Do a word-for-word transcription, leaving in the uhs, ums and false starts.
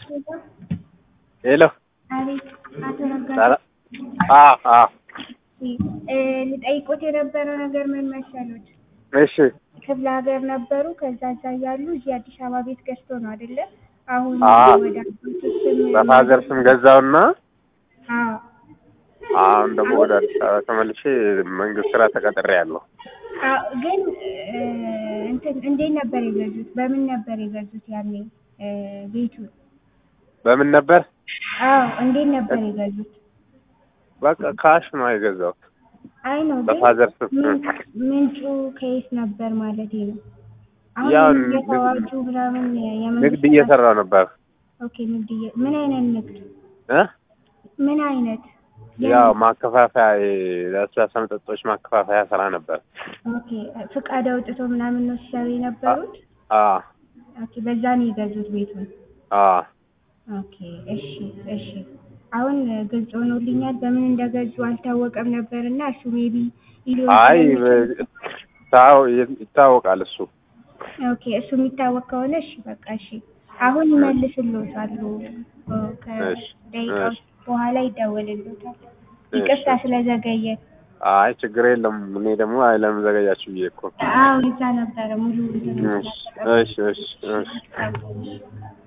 ሄሎ አቤት አቶ ነጋሽ። አዎ አዎ ልጠይቆት የነበረው ነገር ምን መሰሎት? እሺ ክፍለ ሀገር ነበሩ። ከዛ እዛ ያሉ እዚህ አዲስ አበባ ቤት ገዝቶ ነው አይደለ? አሁን ወደ ስም በፋዘር ስም ገዛውና አዎ አሁን ደግሞ ወደ አዲስ አበባ ተመልሼ መንግስት ስራ ተቀጥሬያለሁ። አዎ ግን እንትን እንዴት ነበር የገዙት? በምን ነበር የገዙት ያኔ ቤቱን? በምን ነበር? አዎ እንዴት ነበር የገዙት? በቃ ካሽ ነው የገዛሁት። አይ ነው ግን በፋዘር ስም ምንጩ ከየት ነበር ማለት ነው? ያው አሁን የተዋጁ ምናምን ንግድ እየሰራሁ ነበር። ኦኬ ንግድ ምን አይነት ንግድ እ ምን አይነት? ያው ማከፋፈያ ለስላሳ መጠጦች ማከፋፈያ ስራ ነበር። ኦኬ ፍቃድ አውጥቶ ምናምን ነው ሲሰሩ የነበሩት? አዎ ኦኬ በዛ ነው የገዙት ቤቱን? አዎ ኦኬ እሺ እሺ አሁን ግልጽ ሆኖልኛል። በምን እንደገዙ አልታወቀም ነበርና እሱ ሜቢ ኢሊዮ አይ ታው ይታወቃል እሱ። ኦኬ እሱ የሚታወቅ ከሆነ እሺ በቃ እሺ አሁን ይመልስልዎታል። ከደቂቃዎች በኋላ ይደወልልዎታል። ይቅርታ ስለዘገየ። አይ ችግር የለም። እኔ ደግሞ አይ ለምን ዘገያችሁ ብዬ እኮ። አዎ እዛ ነበረ ሙሉ። እሺ እሺ እሺ